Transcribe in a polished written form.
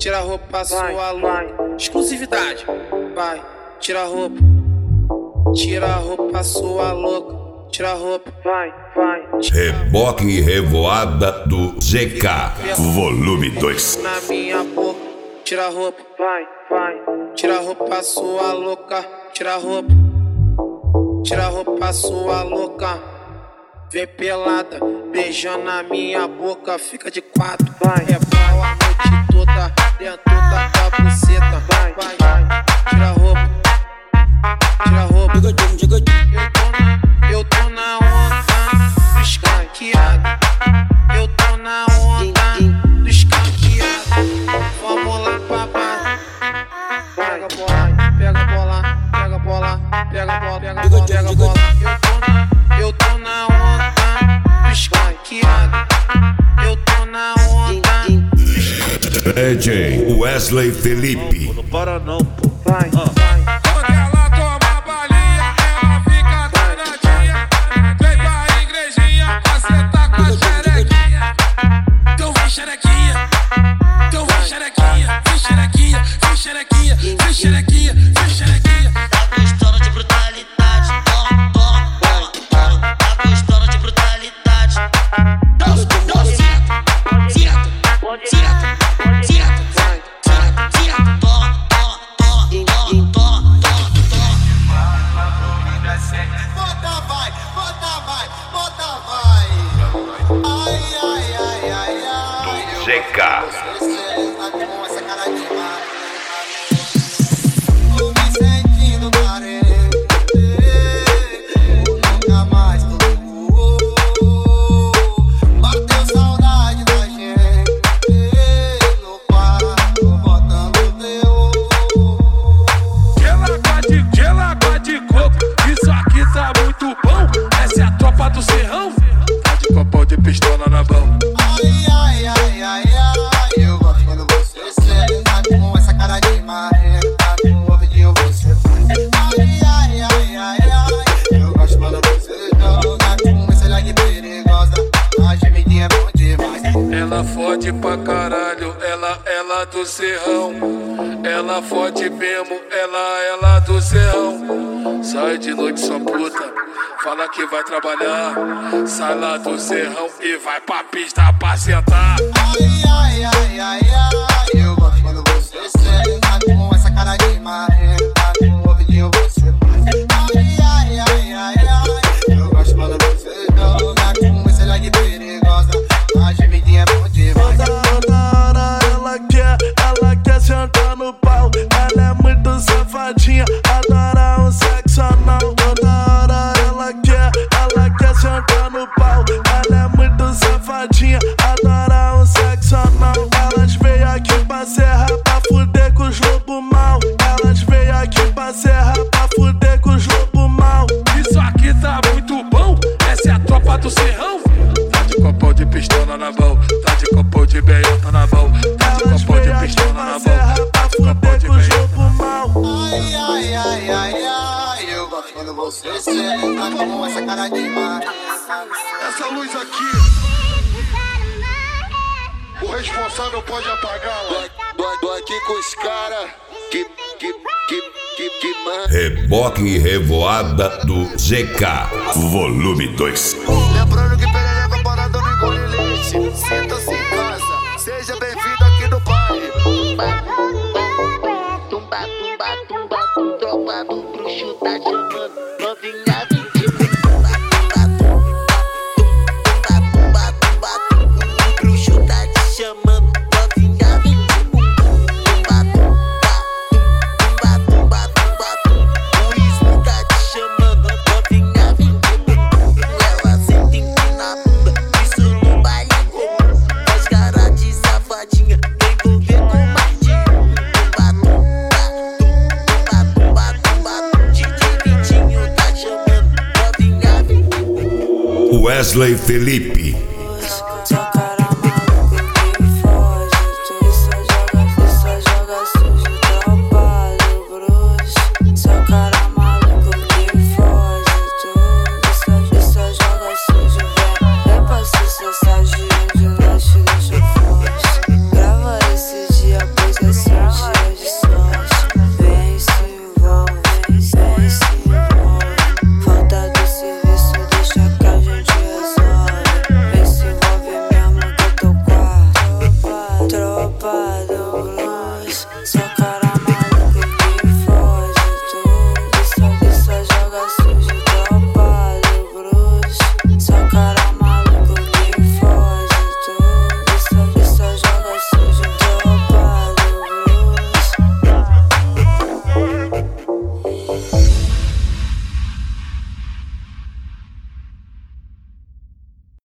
tira a roupa, sua louca. Exclusividade, vai, tira a roupa. Tira a roupa, sua louca. Tira a roupa, vai. Reboque e revoada do ZK, volume 2. Na minha boca, tira a roupa, vai. Tira a roupa, sua louca. Tira a roupa. Tira a roupa, sua louca. Vem pelada, beijando na minha boca. Fica de quatro, vai. É pau a noite toda, dentro da tua buceta. Vai. Tira a roupa. Tira a roupa. Eu tô na onda do escanqueado. Eu tô na onda do escanqueado. Vamos lá, papai. Pega a bola, pega a bola, pega a bola, pega a bola, pega a bola, pega a bola. Eu tô na onda do escanqueado. Eu tô na onda do escanqueado. DJ Wesley Felipe. Não para não, pô. Vai. Quando ela toma balinha, ela fica danadinha. Vem pra igrejinha, você tá com a xerequinha. Então vem xerequinha, então vem xerequinha, vem xerequinha, vem xerequinha, vem xerequinha, vem xerequinha. Tá gostando de brutalidade, toma. Tá gostando de brutalidade. Bota vai. Ai. ZK. Essa cara de mar. Tô me sentindo carente. Nunca mais tô. Bateu saudade da gente. No quarto, botando teu. Gelagua de coco, isso aqui tá muito bom. Essa é a tropa do Serrão. Tá de copão de pistola na mão. Ai, eu gosto quando você senta com essa cara de marreta, com o ouvidinho você faz. Ai, eu gosto quando você joga com essa lag perigosa, a gemidinha é bom demais. Ela fode pra caralho, ela do Serrão. Ela fode mesmo, ela do Serrão. Sai de noite sua puta, fala que vai trabalhar. Sai lá do Serrão e vai pra pista pra sentar. Ai, eu gosto quando você senta com essa cara de marreta, com o ouvidinho você faz. Ai, eu gosto quando você joga com essa lag perigosa, a gemidinha é bom demais. Toda hora ela quer sentar no pau. Ela é muito safadinha, adora um sexo anal. Toda hora ela quer sentar no pau. Ela é muito safadinha, adora um sexo anal. Elas veio aqui pra serra pra fuder com os lobo mal. Elas veio aqui pra serra pra fuder com os lobo mal. Isso aqui tá muito bom, essa é a tropa do Serrão. Tá de copão de pistola na mão, tá de copão de beiota na mão, tá de copão de pistola na mão, tá de copão de beiota na mão. Ai, eu gosto quando você senta com essa cara de marreta. Essa luz aqui, o responsável pode apagá-la. Tô aqui com os caras que manda. Reboque e revoada do ZK, volume 2. Lembrando que perereca parada no engole leite. Sinta-se em casa, seja bem-vindo aqui no baile. Tumba, tropa do bruxo tá chamando. Novinha, vem de o bruxo tá te chamando. Novinha, vem de o ismo tá te chamando. Novinha, vem de ela senta na bunda, isso no baile comum. As caras de safadinha, vem envolver com mais de Wesley Felipe.